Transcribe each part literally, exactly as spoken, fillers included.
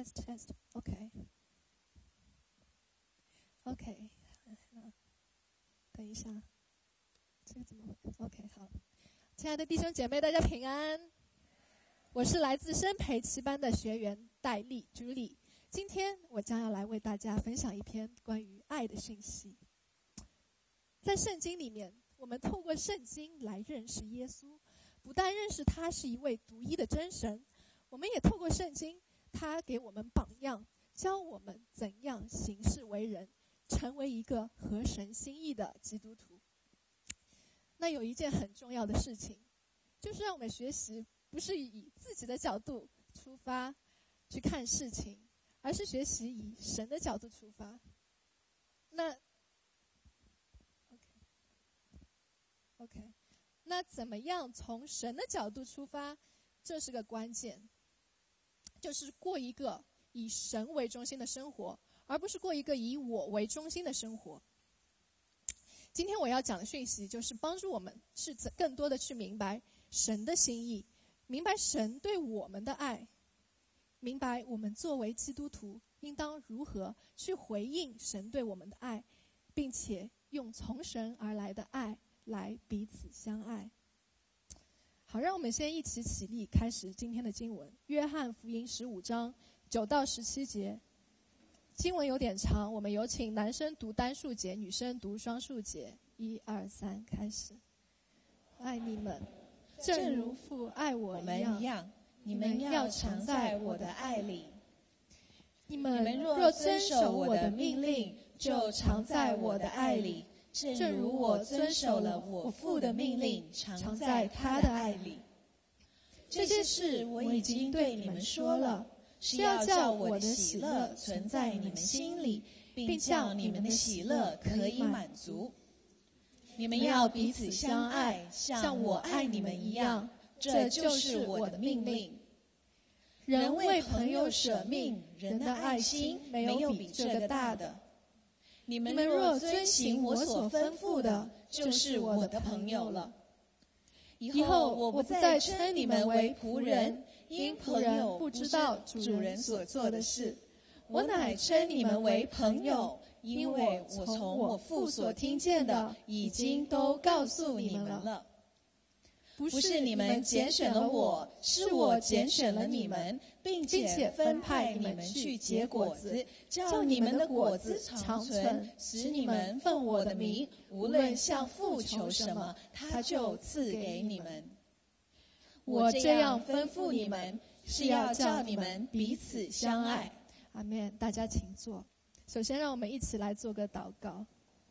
test test OK OK 等一下，这个怎么 OK 好，亲爱的弟兄姐妹，大家平安。我是来自生培奇班的学员戴丽朱莉，今天我将要来为大家分享一篇关于爱的讯息。在圣经里面，我们透过圣经来认识耶稣，不但认识他是一位独一的真神，我们也透过圣经，他给我们榜样，教我们怎样行事为人，成为一个合神心意的基督徒。那有一件很重要的事情，就是让我们学习不是以自己的角度出发去看事情，而是学习以神的角度出发。那 OK OK， 那怎么样从神的角度出发？这是个关键，就是过一个以神为中心的生活，而不是过一个以我为中心的生活。今天我要讲的讯息就是帮助我们去更多的去明白神的心意，明白神对我们的爱，明白我们作为基督徒应当如何去回应神对我们的爱，并且用从神而来的爱来彼此相爱。好，让我们先一起起立，开始今天的经文。约翰福音十五章九到十七节，经文有点长，我们有请男生读单数节，女生读双数节。一二三，开始。爱你们，正如父爱我一样， 你们要常在我的爱里。 你们若遵守我的命令，就常在我的爱里，正如我遵守了我父的命令，常在他的爱里。这些事我已经对你们说了，是要叫我的喜乐存在你们心里，并叫你们的喜乐可以满足。 你们要彼此相爱，像我爱你们一样，这就是我的命令。 人为朋友舍命，人的爱心没有比这个大的。 你们若遵行我所吩咐的，就是我的朋友了。以后我不再称你们为仆人，因仆人不知道主人所做的事，我乃称你们为朋友，因为我从我父所听见的已经都告诉你们了。不是你们拣选了我，是我拣选了你们，并且分派你们去结果子，叫你们的果子长存，使你们奉我的名，无论向父求什么，他就赐给你们。我这样吩咐你们，是要叫你们彼此相爱。 阿们。大家请坐。首先让我们一起来做个祷告。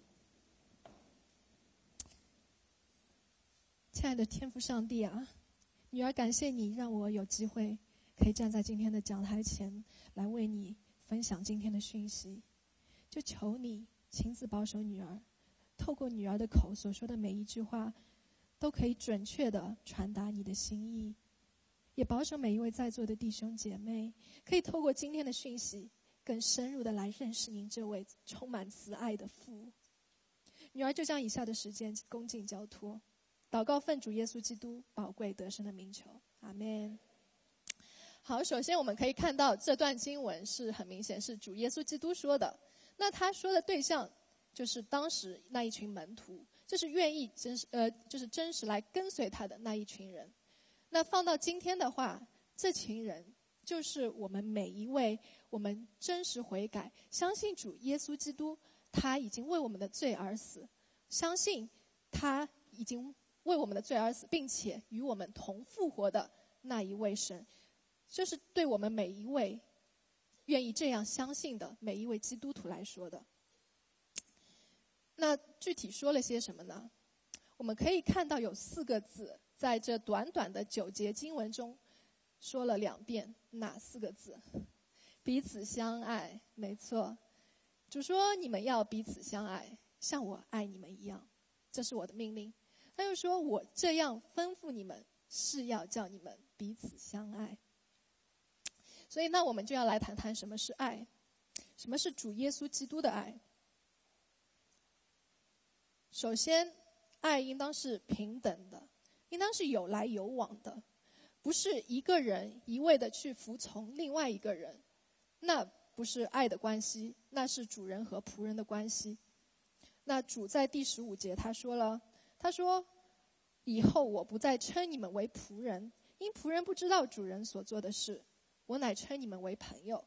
亲爱的天父上帝啊，女儿感谢你让我有机会可以站在今天的讲台前来为你分享今天的讯息，就求你亲自保守女儿，透过女儿的口所说的每一句话都可以准确地传达你的心意，也保守每一位在座的弟兄姐妹可以透过今天的讯息更深入地来认识您这位充满慈爱的父。女儿就将以下的时间恭敬交托，祷告奉主耶稣基督宝贵得胜的名求，阿们。好，首先我们可以看到这段经文是很明显是主耶稣基督说的，那他说的对象就是当时那一群门徒，就是愿意真实呃就是真实来跟随他的那一群人。那放到今天的话，这群人就是我们每一位我们真实悔改，相信主耶稣基督他已经为我们的罪而死，相信他已经为我们的罪而死，并且与我们同复活的那一位神，就是对我们每一位愿意这样相信的每一位基督徒来说的。那具体说了些什么呢？我们可以看到有四个字在这短短的九节经文中说了两遍，哪四个字？彼此相爱。没错，主说你们要彼此相爱，像我爱你们一样，这是我的命令。他又说我这样吩咐你们，是要叫你们彼此相爱。所以那我们就要来谈谈什么是爱，什么是主耶稣基督的爱。首先，爱应当是平等的，应当是有来有往的，不是一个人一味的去服从另外一个人， 那不是爱的关系，那是主人和仆人的关系。那主在第十五节他说了，他说以后我不再称你们为仆人，因仆人不知道主人所做的事，我乃称你们为朋友。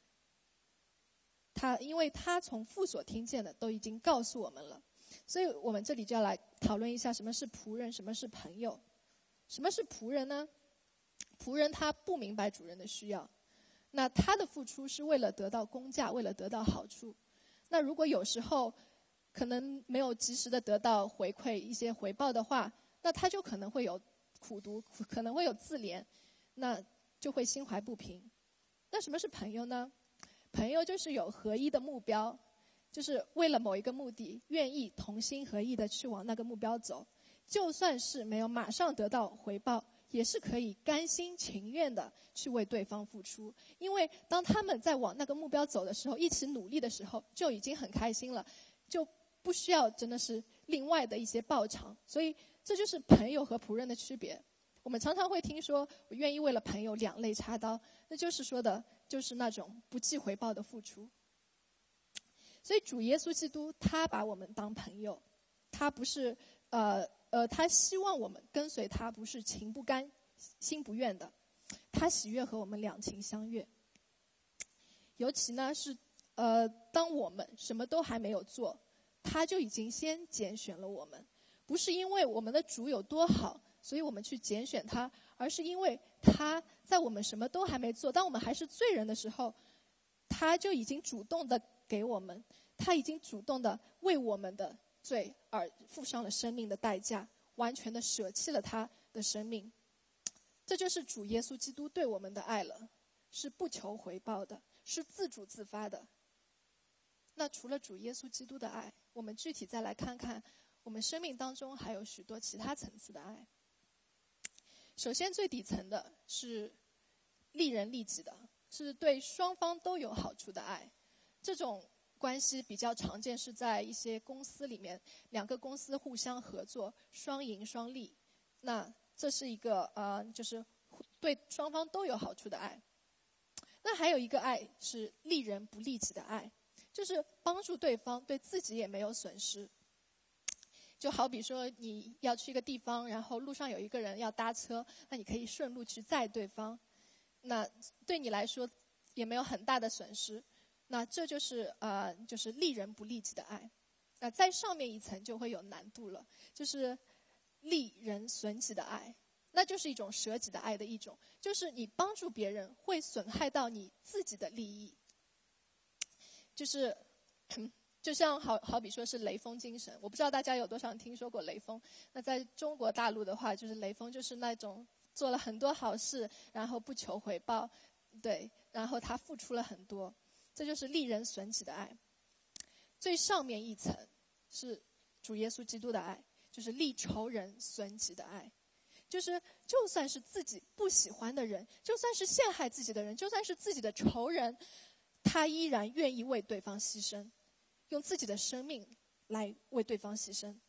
他因为他从父所听见的都已经告诉我们了，所以我们这里就要来讨论一下什么是仆人，什么是朋友。什么是仆人呢？仆人他不明白主人的需要，那他的付出是为了得到工价，为了得到好处。那如果有时候可能没有及时的得到回馈一些回报的话，那他就可能会有苦毒，可能会有自怜，那就会心怀不平。那什么是朋友呢？朋友就是有合一的目标，就是为了某一个目的，愿意同心合意的去往那个目标走，就算是没有马上得到回报，也是可以甘心情愿的去为对方付出。因为当他们在往那个目标走的时候，一起努力的时候，就已经很开心了，就不需要真的是另外的一些报偿。所以这就是朋友和仆人的区别。我们常常会听说，我愿意为了朋友两肋插刀，那就是说的就是那种不计回报的付出。所以主耶稣基督他把我们当朋友，他不是呃呃他希望我们跟随他，不是情不甘心不愿的，他喜悦和我们两情相悦。尤其呢是呃当我们什么都还没有做，他就已经先拣选了我们，不是因为我们的主有多好，所以我们去拣选他，而是因为他在我们什么都还没做，当我们还是罪人的时候，他就已经主动的给我们，他已经主动的为我们的罪而付上了生命的代价，完全的舍弃了他的生命。这就是主耶稣基督对我们的爱了，是不求回报的，是自主自发的。那除了主耶稣基督的爱，我们具体再来看看我们生命当中还有许多其他层次的爱。首先最底层的是利人利己的，是对双方都有好处的爱。这种关系比较常见是在一些公司里面，两个公司互相合作，双赢双利。那这是一个呃，就是对双方都有好处的爱。那还有一个爱是利人不利己的爱，就是帮助对方，对自己也没有损失。就好比说你要去一个地方，然后路上有一个人要搭车，那你可以顺路去载对方，那对你来说也没有很大的损失。那这就是呃，就是利人不利己的爱。那再上面一层就会有难度了，就是利人损己的爱，那就是一种舍己的爱的一种，就是你帮助别人会损害到你自己的利益。就是就像好好比说是雷锋精神，我不知道大家有多少人听说过雷锋。那在中国大陆的话，就是雷锋就是那种做了很多好事，然后不求回报，对，然后他付出了很多，这就是利人损己的爱。最上面一层是主耶稣基督的爱，就是利仇人损己的爱，就是就算是自己不喜欢的人，就算是陷害自己的人，就算是自己的仇人，他依然愿意为对方牺牲，用自己的生命来为对方牺牲。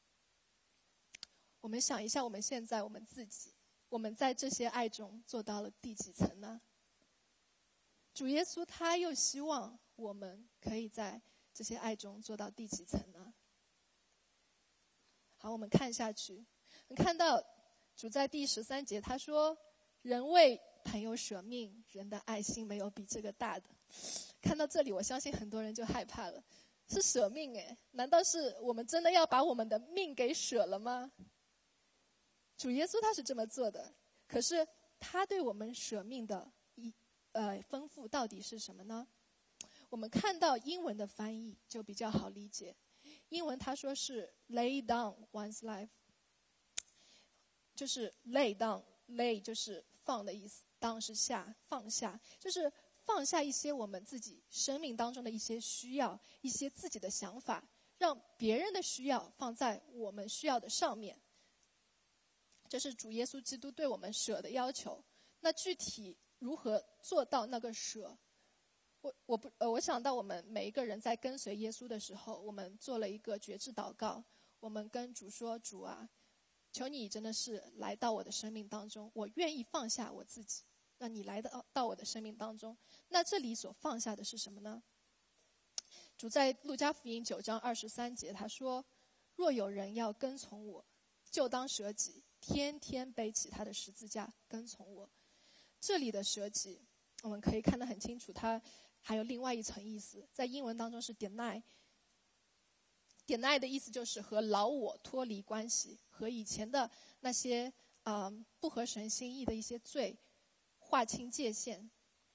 我们想一下，我们现在我们自己，我们在这些爱中做到了第几层呢？主耶稣他又希望我们可以在这些爱中做到第几层呢？好，我们看下去，你看到主在第十三节他说，人为朋友舍命，人的爱心没有比这个大的。看到这里，我相信很多人就害怕了，是舍命诶，难道是我们真的要把我们的命给舍了吗？主耶稣他是这么做的，可是他对我们舍命的一呃吩咐到底是什么呢？我们看到英文的翻译就比较好理解，英文他说是 lay down one's life， 就是 lay down， lay 就是放的意思， down 是下，放下，就是放下一些我们自己生命当中的一些需要，一些自己的想法，让别人的需要放在我们需要的上面。这是主耶稣基督对我们舍的要求。那具体如何做到那个舍？我我不呃，我想到我们每一个人在跟随耶稣的时候，我们做了一个决志祷告，我们跟主说：主啊，求你真的是来到我的生命当中，我愿意放下我自己， 让你来到到我的生命当中。那这里所放下的是什么呢？主在路加福音九章二十三节他说，若有人要跟从我，就当舍己，天天背起他的十字架跟从我。这里的舍己我们可以看得很清楚，它还有另外一层意思，在英文当中是 deny。 deny 的意思就是和老我脱离关系，和以前的那些、呃、不合神心意的一些罪划清界限，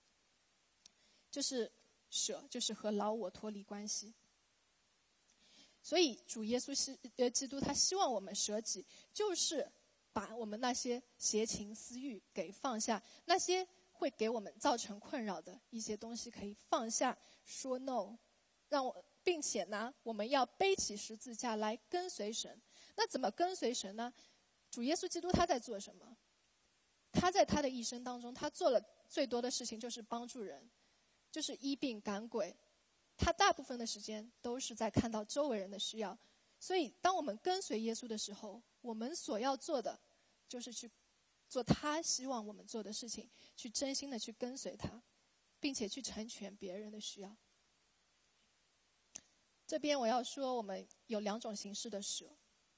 就是舍，就是和老我脱离关系。所以主耶稣是呃基督他希望我们舍己，就是把我们那些邪情私欲给放下，那些会给我们造成困扰的一些东西可以放下，说 no， 让我并且呢我们要背起十字架来跟随神。那怎么跟随神呢？主耶稣基督他在做什么？他在他的一生当中，他做了最多的事情就是帮助人，就是医病赶鬼。他大部分的时间都是在看到周围人的需要。所以当我们跟随耶稣的时候，我们所要做的就是去做他希望我们做的事情，去真心的去跟随他，并且去成全别人的需要。这边我要说，我们有两种形式的舍。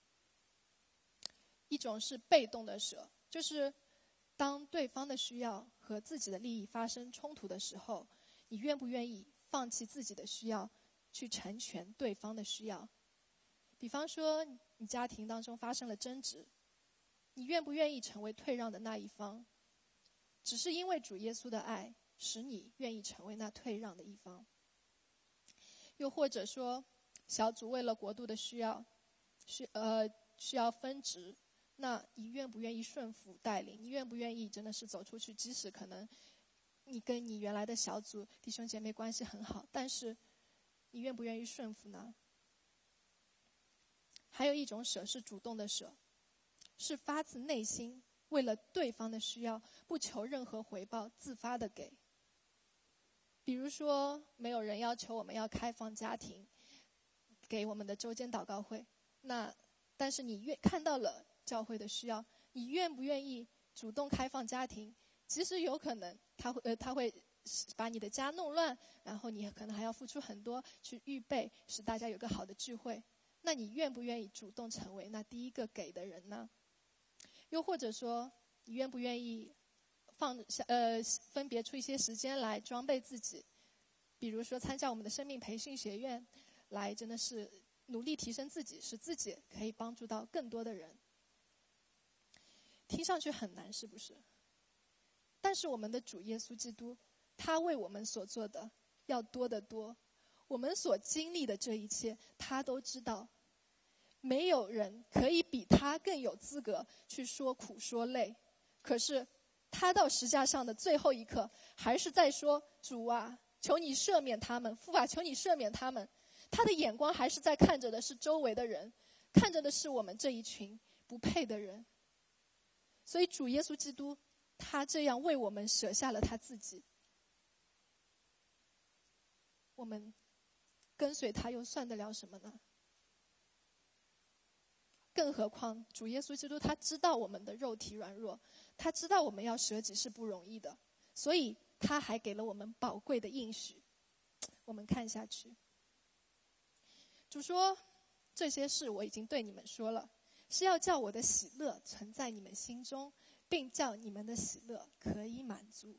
一种是被动的舍，就是当对方的需要和自己的利益发生冲突的时候，你愿不愿意放弃自己的需要，去成全对方的需要？比方说你家庭当中发生了争执，你愿不愿意成为退让的那一方？只是因为主耶稣的爱使你愿意成为那退让的一方。又或者说小组为了国度的需要需呃需要分职，那你愿不愿意顺服带领？你愿不愿意真的是走出去？即使可能你跟你原来的小组弟兄姐妹关系很好，但是你愿不愿意顺服呢？还有一种舍是主动的舍，是发自内心为了对方的需要，不求任何回报，自发的给。比如说没有人要求我们要开放家庭给我们的周间祷告会，那但是你愿看到了教会的需要，你愿不愿意主动开放家庭？即使有可能他会呃他会把你的家弄乱，然后你可能还要付出很多去预备，使大家有个好的聚会。那你愿不愿意主动成为那第一个给的人呢？又或者说，你愿不愿意放呃分别出一些时间来装备自己？比如说参加我们的生命培训学院，来真的是努力提升自己，使自己可以帮助到更多的人。听上去很难，是不是？但是我们的主耶稣基督，他为我们所做的要多得多。我们所经历的这一切，他都知道。没有人可以比他更有资格去说苦说累。可是他到十架上的最后一刻，还是在说：主啊，求你赦免他们，父啊，求你赦免他们。他的眼光还是在看着的是周围的人，看着的是我们这一群不配的人。所以主耶稣基督，他这样为我们舍下了他自己，我们跟随他又算得了什么呢？更何况主耶稣基督他知道我们的肉体软弱，他知道我们要舍己是不容易的，所以他还给了我们宝贵的应许。我们看下去，主说：这些事我已经对你们说了，是要叫我的喜乐存在你们心中，并叫你们的喜乐可以满足。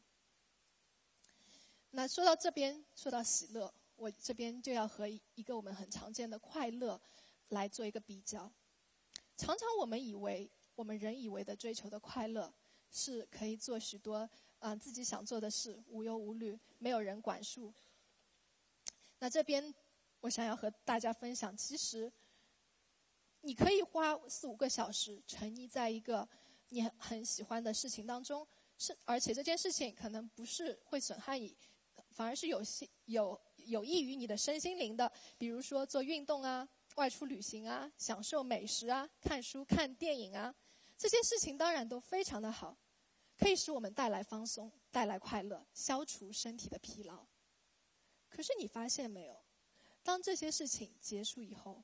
那说到这边，说到喜乐，我这边就要和一个我们很常见的快乐来做一个比较。常常我们以为我们人以为的追求的快乐是可以做许多、呃、自己想做的事，无忧无虑，没有人管束。那这边我想要和大家分享，其实你可以花四五个小时沉溺在一个你很喜欢的事情当中，是而且这件事情可能不是会损害你，反而是有有有益于你的身心灵的。比如说做运动啊，外出旅行啊，享受美食啊，看书看电影啊，这些事情当然都非常的好，可以使我们带来放松，带来快乐，消除身体的疲劳。可是你发现没有，当这些事情结束以后，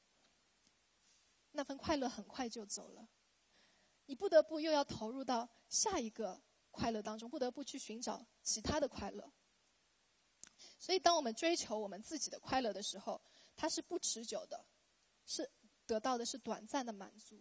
那份快乐很快就走了，你不得不又要投入到下一个快乐当中，不得不去寻找其他的快乐。所以当我们追求我们自己的快乐的时候，它是不持久的，是得到的是短暂的满足。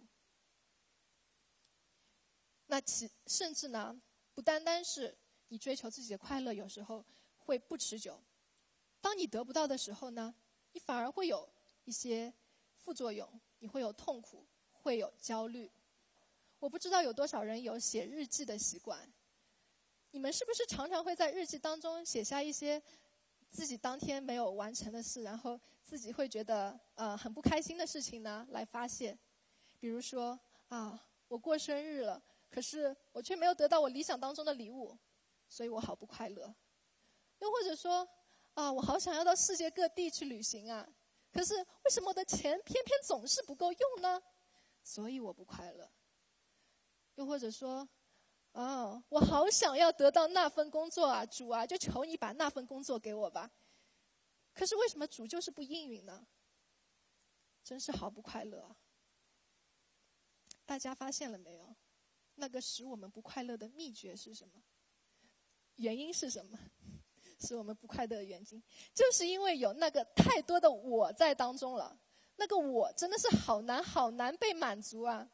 那其甚至呢，不单单是你追求自己的快乐，有时候会不持久。当你得不到的时候呢，你反而会有一些副作用，你会有痛苦，会有焦虑。我不知道有多少人有写日记的习惯，你们是不是常常会在日记当中写下一些自己当天没有完成的事，然后自己会觉得呃很不开心的事情呢来发泄？比如说啊，我过生日了，可是我却没有得到我理想当中的礼物，所以我好不快乐。又或者说啊，我好想要到世界各地去旅行啊，可是为什么我的钱偏偏总是不够用呢？所以我不快乐。又或者说哦，我好想要得到那份工作啊，主啊，就求你把那份工作给我吧。可是为什么主就是不应允呢？真是好不快乐啊。大家发现了没有？那个使我们不快乐的秘诀是什么？原因是什么？使我们不快乐的原因，就是因为有那个太多的我在当中了。那个我真的是好难好难被满足啊。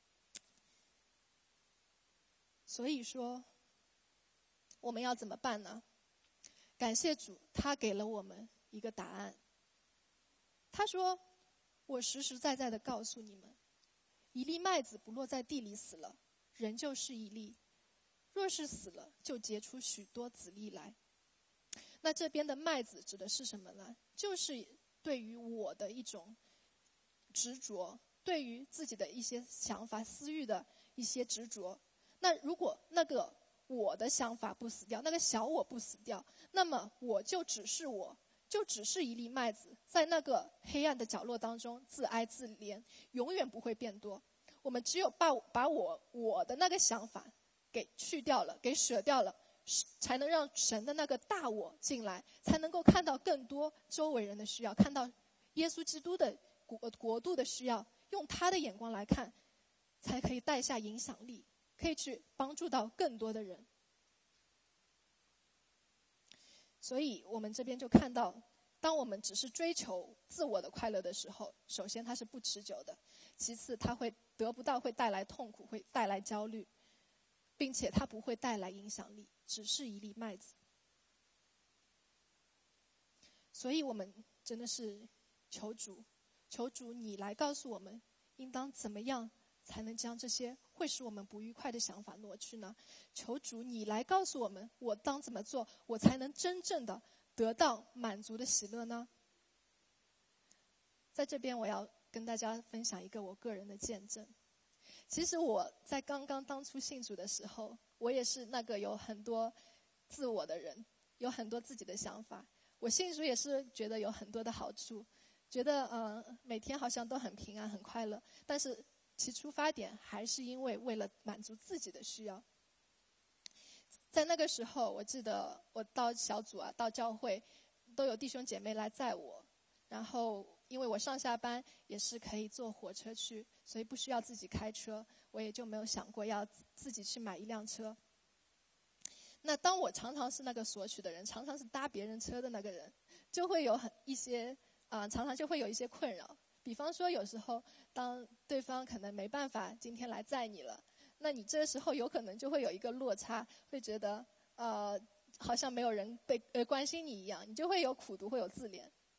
所以说，我们要怎么办呢？感谢主，他给了我们一个答案。他说：“我实实在在的告诉你们，一粒麦子不落在地里死了，仍旧是一粒；若是死了，就结出许多子粒来。”那这边的麦子指的是什么呢？就是对于我的一种执着，对于自己的一些想法、私欲的一些执着。那如果那个我的想法不死掉，那个小我不死掉，那么我就只是我，就只是一粒麦子，在那个黑暗的角落当中自哀自怜，永远不会变多。我们只有把把我我的那个想法给去掉了，给舍掉了，才能让神的那个大我进来，才能够看到更多周围人的需要，看到耶稣基督的国国度的需要，用他的眼光来看，才可以带下影响力，可以去帮助到更多的人。所以我们这边就看到，当我们只是追求自我的快乐的时候，首先它是不持久的，其次它会得不到，会带来痛苦，会带来焦虑，并且它不会带来影响力，只是一粒麦子。所以我们真的是求主，求主你来告诉我们，应当怎么样才能将这些会使我们不愉快的想法挪去呢？求主你来告诉我们，我当怎么做，我才能真正的得到满足的喜乐呢？在这边我要跟大家分享一个我个人的见证。其实我在刚刚当初信主的时候，我也是那个有很多自我的人，有很多自己的想法。我信主也是觉得有很多的好处，觉得呃每天好像都很平安很快乐，但是其出发点还是因为为了满足自己的需要。在那个时候，我记得我到小组啊，到教会，都有弟兄姐妹来载我，然后因为我上下班也是可以坐火车去，所以不需要自己开车，我也就没有想过要自己去买一辆车。那当我常常是那个索取的人，常常是搭别人车的那个人，就会有很一些啊、呃，常常就会有一些困扰。比方说，有时候当对方可能没办法今天来载你了，那你这个时候有可能就会有一个落差，会觉得呃好像没有人被呃关心你一样，你就会有苦毒，会有自怜。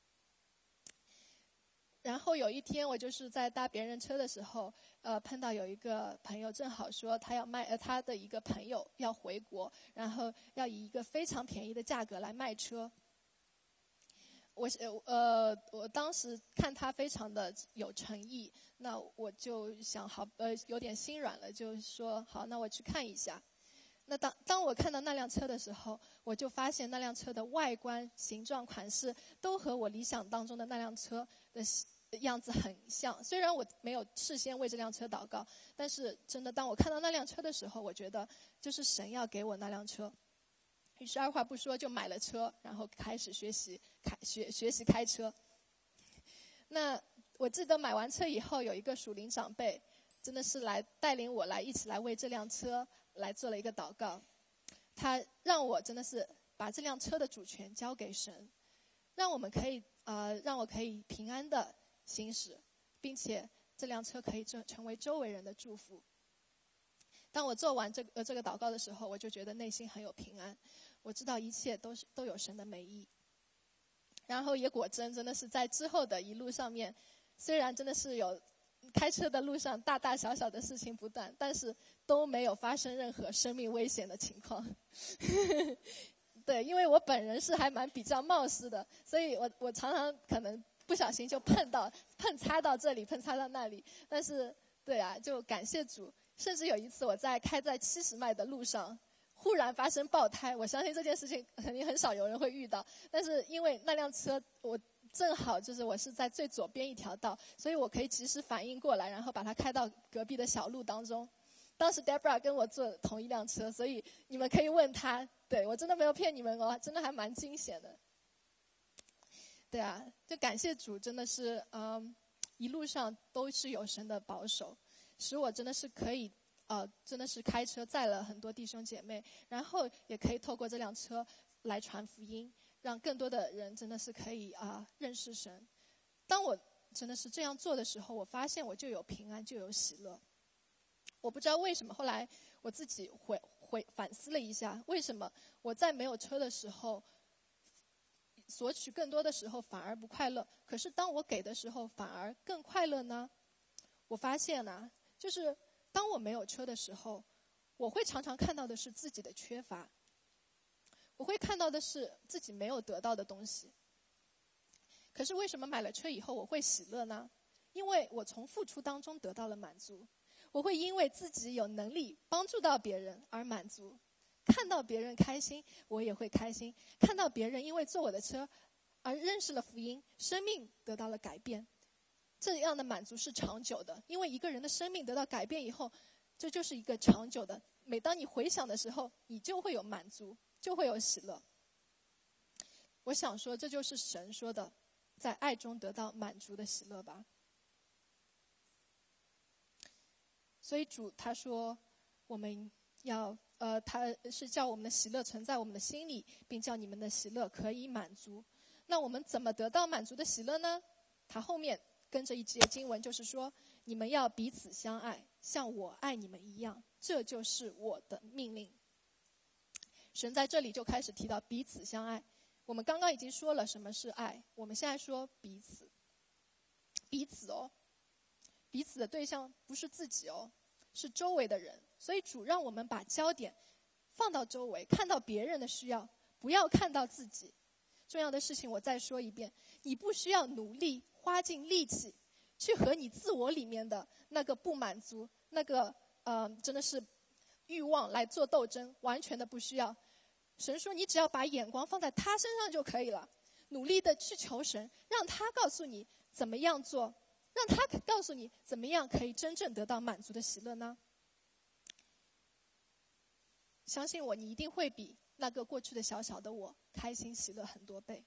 然后有一天，我就是在搭别人车的时候，呃，碰到有一个朋友，正好说他要卖，呃，他的一个朋友要回国，然后要以一个非常便宜的价格来卖车。我呃，我当时看他非常的有诚意，那我就想好，呃，有点心软了，就说好，那我去看一下。那当当我看到那辆车的时候，我就发现那辆车的外观、形状、款式都和我理想当中的那辆车的样子很像。虽然我没有事先为这辆车祷告，但是真的当我看到那辆车的时候，我觉得就是神要给我那辆车。于是二话不说就买了车，然后开始学习开学学习开车。那我记得买完车以后，有一个属灵长辈真的是来带领我来一起来为这辆车来做了一个祷告。 他让我真的是把这辆车的主权交给神，让我们可以呃，让我可以平安的行驶，并且这辆车可以成成为周围人的祝福。当我做完这个呃这个祷告的时候，我就觉得内心很有平安，我知道一切都是都有神的美意。然后也果真，真的是在之后的一路上面，虽然真的是有开车的路上大大小小的事情不断，但是都没有发生任何生命危险的情况。对，因为我本人是还蛮比较冒失的，所以我我常常可能不小心就碰到碰擦到这里，碰擦到那里。但是对啊，就感谢主。甚至有一次我在开在七十迈的路上，忽然发生爆胎，我相信这件事情肯定很少有人会遇到，但是因为那辆车我正好就是我是在最左边一条道，所以我可以及时反应过来，然后把它开到隔壁的小路当中。当时 Deborah 跟我坐同一辆车，所以你们可以问他，对，我真的没有骗你们哦，真的还蛮惊险的。对啊，就感谢主，真的是嗯，一路上都是有神的保守，使我真的是可以呃，真的是开车载了很多弟兄姐妹，然后也可以透过这辆车来传福音，让更多的人真的是可以啊、呃、认识神。当我真的是这样做的时候，我发现我就有平安，就有喜乐。我不知道为什么，后来我自己回回反思了一下，为什么我在没有车的时候索取更多的时候反而不快乐，可是当我给的时候反而更快乐呢？我发现啊，就是当我没有车的时候，我会常常看到的是自己的缺乏，我会看到的是自己没有得到的东西。可是为什么买了车以后我会喜乐呢？因为我从付出当中得到了满足，我会因为自己有能力帮助到别人而满足，看到别人开心我也会开心，看到别人因为坐我的车而认识了福音，生命得到了改变，这样的满足是长久的。因为一个人的生命得到改变以后，这就是一个长久的，每当你回想的时候，你就会有满足，就会有喜乐。我想说，这就是神说的在爱中得到满足的喜乐吧。所以主他说我们要呃，他是叫我们的喜乐存在我们的心里，并叫你们的喜乐可以满足。那我们怎么得到满足的喜乐呢？他后面跟着一节经文就是说，你们要彼此相爱，像我爱你们一样，这就是我的命令。神在这里就开始提到彼此相爱。我们刚刚已经说了什么是爱，我们现在说彼此。彼此哦，彼此的对象不是自己哦，是周围的人。所以主让我们把焦点放到周围，看到别人的需要，不要看到自己。重要的事情我再说一遍，你不需要努力花尽力气去和你自我里面的那个不满足，那个呃真的是欲望来做斗争，完全的不需要。神说你只要把眼光放在他身上就可以了，努力的去求神，让他告诉你怎么样做，让他告诉你怎么样可以真正得到满足的喜乐呢？相信我，你一定会比那个过去的小小的我开心喜乐很多倍。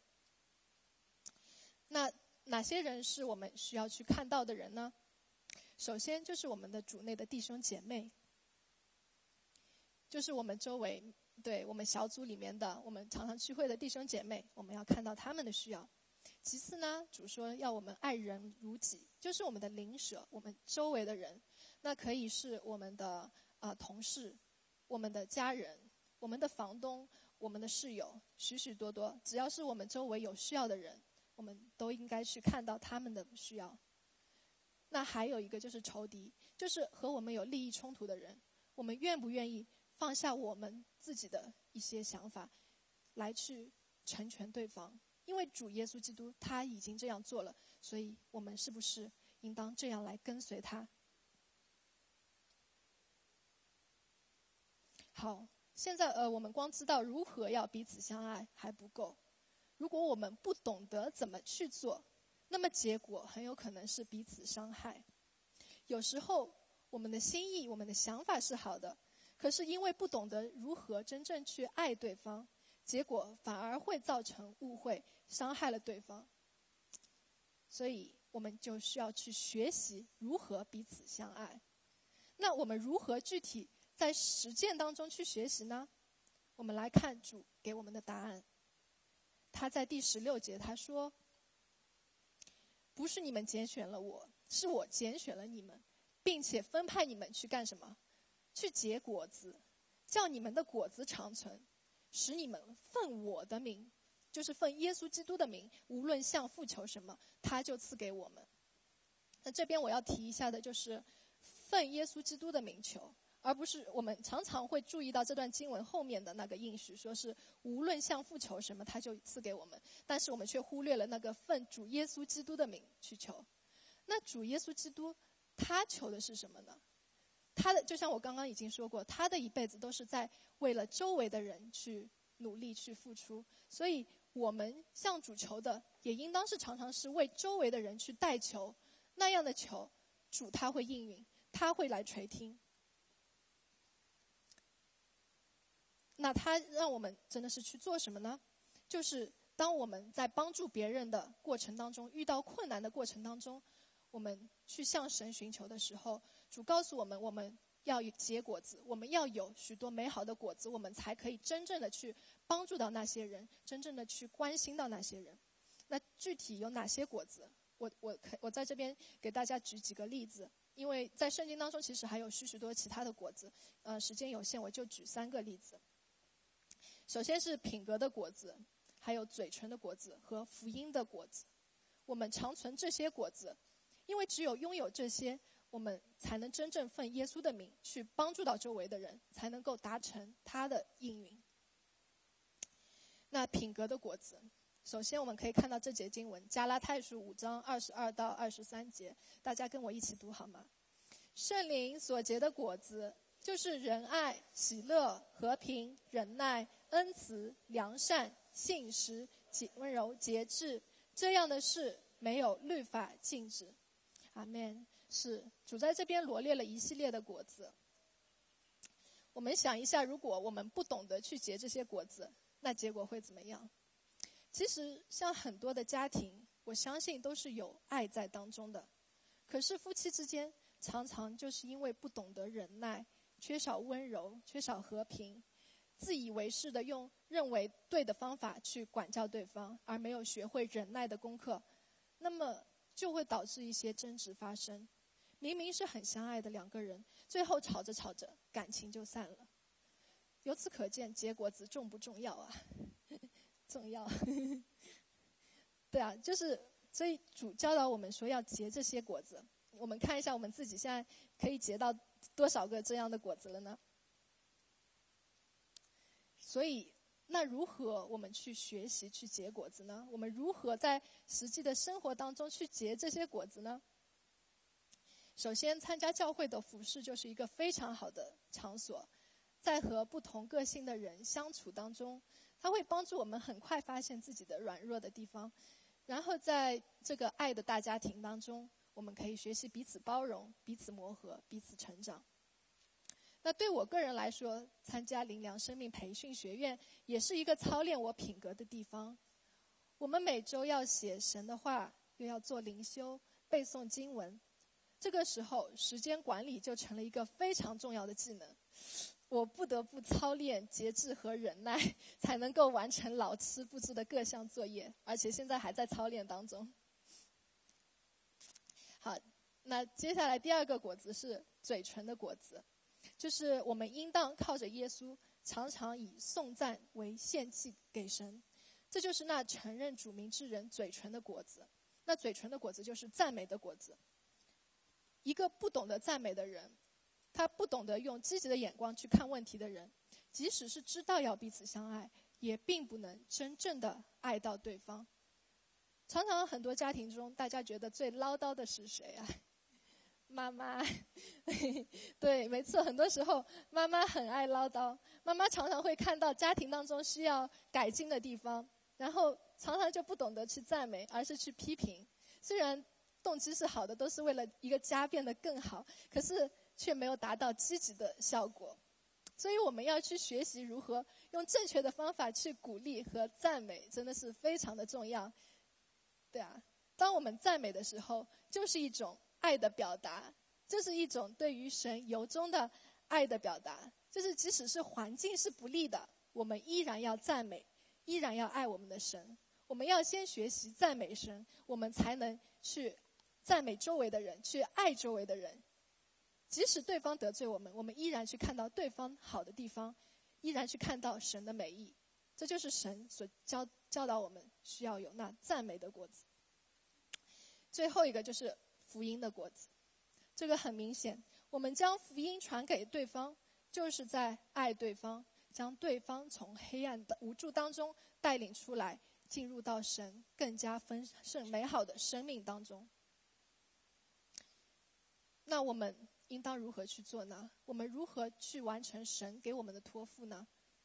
那哪些人是我们需要去看到的人呢？首先就是我们的主内的弟兄姐妹，就是我们周围对我们小组里面的我们常常聚会的弟兄姐妹，我们要看到他们的需要。其次呢，主说要我们爱人如己，就是我们的邻舍，我们周围的人，那可以是我们的呃同事，我们的家人，我们的房东，我们的室友，许许多多，只要是我们周围有需要的人，我们都应该去看到他们的需要。那还有一个就是仇敌，就是和我们有利益冲突的人，我们愿不愿意放下我们自己的一些想法，来去成全对方？因为主耶稣基督他已经这样做了，所以我们是不是应当这样来跟随他？好，现在呃，我们光知道如何要彼此相爱还不够，如果我们不懂得怎么去做，那么结果很有可能是彼此伤害。有时候我们的心意，我们的想法是好的，可是因为不懂得如何真正去爱对方，结果反而会造成误会，伤害了对方。所以我们就需要去学习如何彼此相爱。那我们如何具体在实践当中去学习呢？ 我们来看主给我们的答案。他在第十六节他说，不是你们拣选了我，是我拣选了你们，并且分派你们去干什么？去结果子，叫你们的果子长存，使你们奉我的名，就是奉耶稣基督的名，无论向父求什么，他就赐给我们。那这边我要提一下的就是奉耶稣基督的名求，而不是我们常常会注意到这段经文后面的那个应许，说是无论向父求什么，他就赐给我们，但是我们却忽略了那个奉主耶稣基督的名去求。那主耶稣基督他求的是什么呢？他的就像我刚刚已经说过，他的一辈子都是在为了周围的人去努力去付出，所以我们向主求的也应当是常常是为周围的人去代求，那样的求主他会应允，他会来垂听。那他让我们真的是去做什么呢？就是当我们在帮助别人的过程当中，遇到困难的过程当中，我们去向神寻求的时候，主告诉我们，我们要结果子，我们要有许多美好的果子，我们才可以真正的去帮助到那些人，真正的去关心到那些人。那具体有哪些果子？我我我在这边给大家举几个例子，因为在圣经当中其实还有许许多其他的果子，呃，时间有限，我就举三个例子。首先是品格的果子，还有嘴唇的果子和福音的果子。我们常存这些果子，因为只有拥有这些，我们才能真正奉耶稣的名去帮助到周围的人，才能够达成他的应允。那品格的果子，首先我们可以看到这节经文，加拉太书五章二十二到二十三节，大家跟我一起读好吗？圣灵所结的果子，就是仁爱、喜乐、和平、忍耐、恩慈、良善、信实、温柔、节制，这样的事没有律法禁止。阿们。是主在这边罗列了一系列的果子。我们想一下，如果我们不懂得去结这些果子，那结果会怎么样？其实像很多的家庭，我相信都是有爱在当中的，可是夫妻之间常常就是因为不懂得忍耐，缺少温柔，缺少和平，自以为是的用认为对的方法去管教对方，而没有学会忍耐的功课，那么就会导致一些争执发生。明明是很相爱的两个人，最后吵着吵着感情就散了。由此可见，结果子重不重要啊？重要。对啊，就是所以主教导我们说要结这些果子。我们看一下我们自己现在可以结到多少个这样的果子了呢？所以那如何我们去学习去结果子呢？我们如何在实际的生活当中去结这些果子呢？首先，参加教会的服事就是一个非常好的场所，在和不同个性的人相处当中，它会帮助我们很快发现自己的软弱的地方，然后在这个爱的大家庭当中，我们可以学习彼此包容、彼此磨合、彼此成长。那对我个人来说，参加灵粮生命培训学院也是一个操练我品格的地方。我们每周要写神的话，又要做灵修、背诵经文，这个时候时间管理就成了一个非常重要的技能。我不得不操练节制和忍耐，才能够完成老师布置的各项作业，而且现在还在操练当中。好，那接下来第二个果子是嘴唇的果子，就是我们应当靠着耶稣，常常以颂赞为献祭给神，这就是那承认主名之人嘴唇的果子。那嘴唇的果子就是赞美的果子。一个不懂得赞美的人，他不懂得用积极的眼光去看问题的人，即使是知道要彼此相爱，也并不能真正的爱到对方。常常很多家庭中，大家觉得最唠叨的是谁啊？妈妈。对，没错，很多时候妈妈很爱唠叨，妈妈常常会看到家庭当中需要改进的地方，然后常常就不懂得去赞美，而是去批评。虽然动机是好的，都是为了一个家变得更好，可是却没有达到积极的效果。所以我们要去学习如何用正确的方法去鼓励和赞美，真的是非常的重要。对啊，当我们赞美的时候，就是一种爱的表达，这是一种对于神由衷的爱的表达。就是即使是环境是不利的， 我们依然要赞美，依然要爱我们的神。我们要先学习赞美神，我们才能去赞美周围的人，去爱周围的人。即使对方得罪我们，我们依然去看到对方好的地方，依然去看到神的美意。这就是神所教教导我们需要有那赞美的果子。最后一个就是福音的果子。这个很明显，我们将福音传给对方，就是在爱对方，将对方从黑暗的无助当中带领出来，进入到神更加丰盛美好的生命当中。那我们应当如何去做呢？我们如何去完成神给我们的托付呢？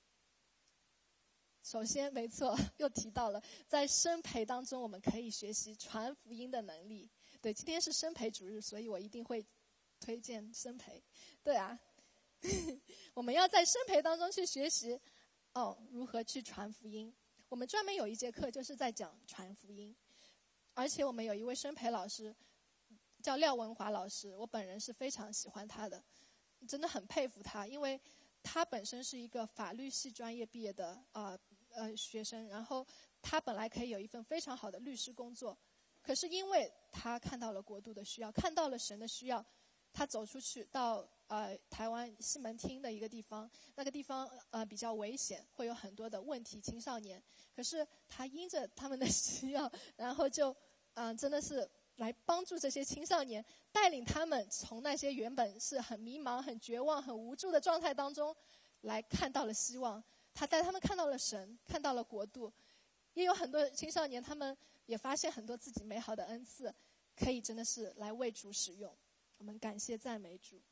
首先，没错，又提到了在生培当中，我们可以学习传福音的能力。对，今天是生培主日，所以我一定会推荐生培。对啊，我们要在生培当中去学习，哦，如何去传福音。我们专门有一节课就是在讲传福音，而且我们有一位生培老师叫廖文华老师，我本人是非常喜欢他的，真的很佩服他，因为他本身是一个法律系专业毕业的呃呃学生，然后他本来可以有一份非常好的律师工作，可是因为他看到了国度的需要，看到了神的需要，他走出去到呃台湾西门町的一个地方，那个地方呃比较危险，会有很多的问题青少年，可是他因着他们的需要，然后就嗯、呃、真的是来帮助这些青少年，带领他们从那些原本是很迷茫、很绝望、很无助的状态当中，来看到了希望。他带他们看到了神，看到了国度。也有很多青少年，他们也发现很多自己美好的恩赐，可以真的是来为主使用。我们感谢赞美主。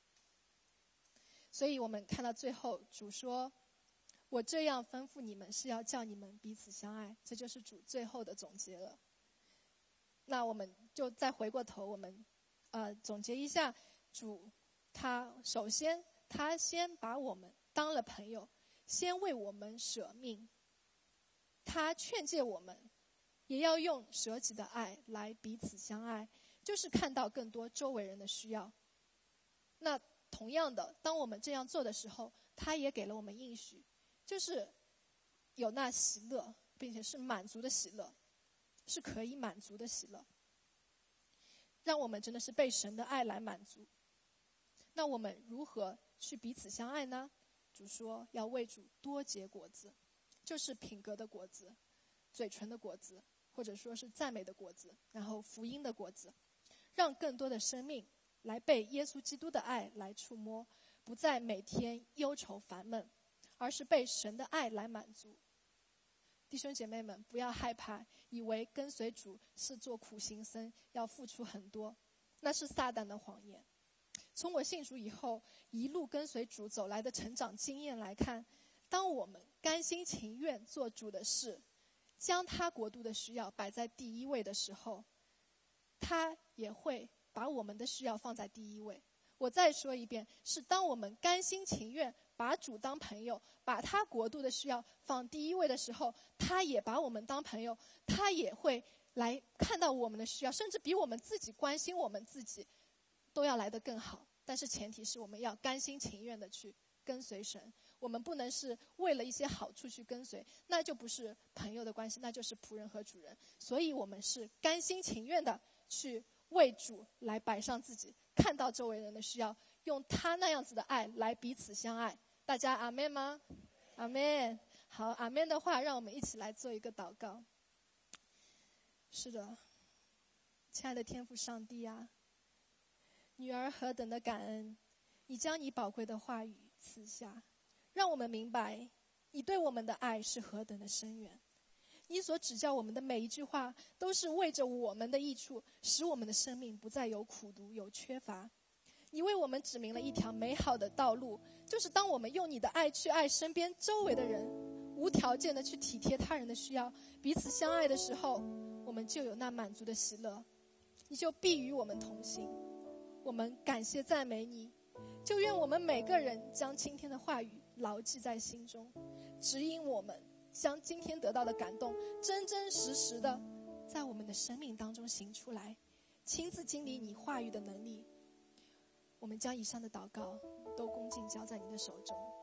所以我们看到最后，主说：“我这样吩咐你们，是要叫你们彼此相爱。”这就是主最后的总结了。那我们就再回过头，我们呃总结一下，主他首先他先把我们当了朋友，先为我们舍命，他劝诫我们也要用舍己的爱来彼此相爱，就是看到更多周围人的需要。那同样的，当我们这样做的时候，他也给了我们应许，就是有那喜乐，并且是满足的喜乐，是可以满足的喜乐，让我们真的是被神的爱来满足。那我们如何去彼此相爱呢？主说要为主多结果子，就是品格的果子，嘴唇的果子，或者说是赞美的果子，然后福音的果子，让更多的生命来被耶稣基督的爱来触摸，不再每天忧愁烦闷，而是被神的爱来满足。弟兄姐妹们，不要害怕，以为跟随主是做苦行僧，要付出很多，那是撒旦的谎言。从我信主以后，一路跟随主走来的成长经验来看，当我们甘心情愿做主的事，将他国度的需要摆在第一位的时候，他也会把我们的需要放在第一位。我再说一遍，是当我们甘心情愿把主当朋友，把他国度的需要放第一位的时候，他也把我们当朋友，他也会来看到我们的需要，甚至比我们自己关心我们自己都要来得更好。但是前提是我们要甘心情愿的去跟随神，我们不能是为了一些好处去跟随，那就不是朋友的关系，那就是仆人和主人。所以我们是甘心情愿的去为主来摆上自己，看到周围人的需要，用他那样子的爱来彼此相爱。大家阿们吗？阿们。好，阿们的话，让我们一起来做一个祷告。是的，亲爱的天父上帝啊，女儿何等的感恩，你将你宝贵的话语赐下，让我们明白你对我们的爱是何等的深远。你所指教我们的每一句话，都是为着我们的益处，使我们的生命不再有苦毒、有缺乏。你为我们指明了一条美好的道路，就是当我们用你的爱去爱身边周围的人，无条件的去体贴他人的需要，彼此相爱的时候，我们就有那满足的喜乐，你就必与我们同行。我们感谢赞美你，就愿我们每个人将今天的话语牢记在心中，指引我们将今天得到的感动真真实实的在我们的生命当中行出来，亲自经历你话语的能力。我们将以上的祷告都恭敬交在你的手中，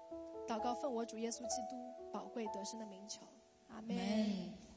祷告奉我主耶稣基督宝贵得胜的名求，阿门。